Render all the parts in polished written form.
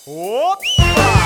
Опа!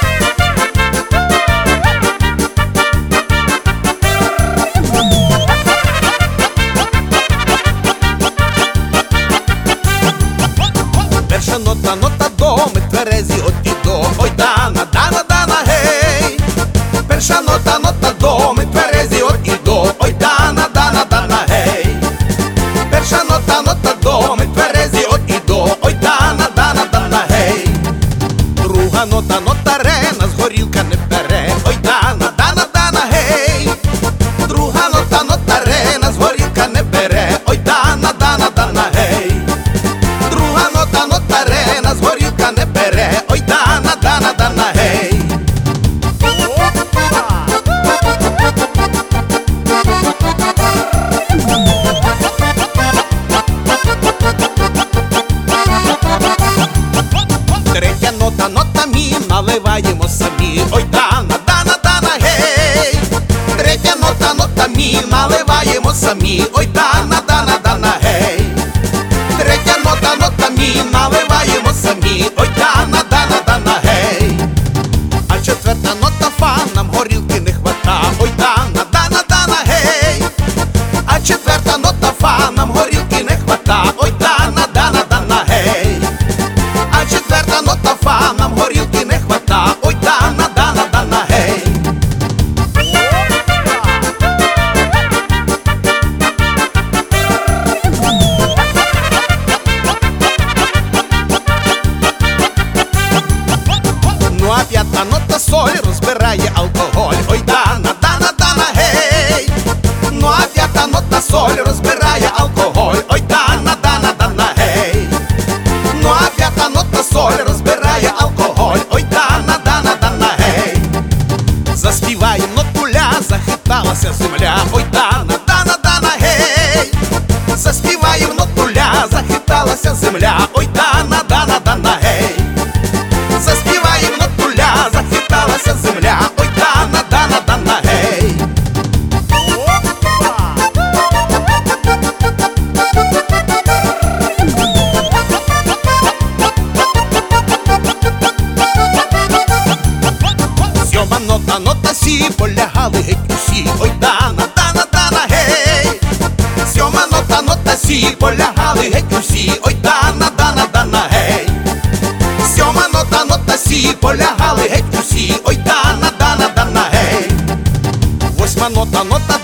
Перша нота, нота до, ми тверезі от і до. Ой, Дана, Дана, Дана, гей. Перша нота, нота до, ми тверезі от і до. Ой, Дана, Дана, Дана, гей. Перша нота, нота до, ми тверезі от і до. Ой, Дана, Дана, Дана, гей. Друга нота, нота ре, нас горілка не бере. Ой, Дана, Дана, Дана, гей. Друга нота, нота ре, нас горілка не бере. Ой, Дана, Дана, Дана, гей. Друга нота, нота ре, нас горілка не бере. Ой, Дана, Дана, Дана, гей. Третя нота, нота мі, наливаємо самі. Ой, Дана, Дана, Дана, гей. Третя нота, нота мі, наливаємо самі. Ой, Дана, Дана, Дана, гей. Третя нота, нота мі, наливаємо самі. Ой, Дана, Дана, Дана, гей. А четверта нота фа, нам горілки не хвата. Ой, Дана, Дана, Дана, гей. А четверта нота фа, нам горілки не хвата. Ой, Дана, Дана, Дана, гей. А четверта нота фа, нам горілки не хвата. Ой, Дана, Дана, Дана, гей. Ну а п'ята нота соль розбирає алкоголь. Ой, Дана, Дана, Дана, гей. Ну а п'ята нота соль розбирає алкоголь. Ой, Дана, Дана, Дана, гей. Ну а п'ята нота соль розбирає алкоголь. Ой, Дана, Дана, Дана, гей. Заспіваєм нотуля, захиталася земля. Ой, Дана, Дана, Дана, гей. Заспіваєм нотуля, захиталася земля. Ой, Дана, Дана, Дана, гей. Заспіваєм нотуля, захиталася земля. Ой, Дана, Дана, Дана, гей. Сьома нота, нота сі, полягали геть усі. Ой, Дана, Дана, Дана, гей. Сьома нота, нота сі, полягали геть усі. Ой, Дана, Дана, Дана, гей. Сьома нота, нота сі, полягали геть усі. Ой, Дана, Дана, Дана, гей. Восьма нота, нота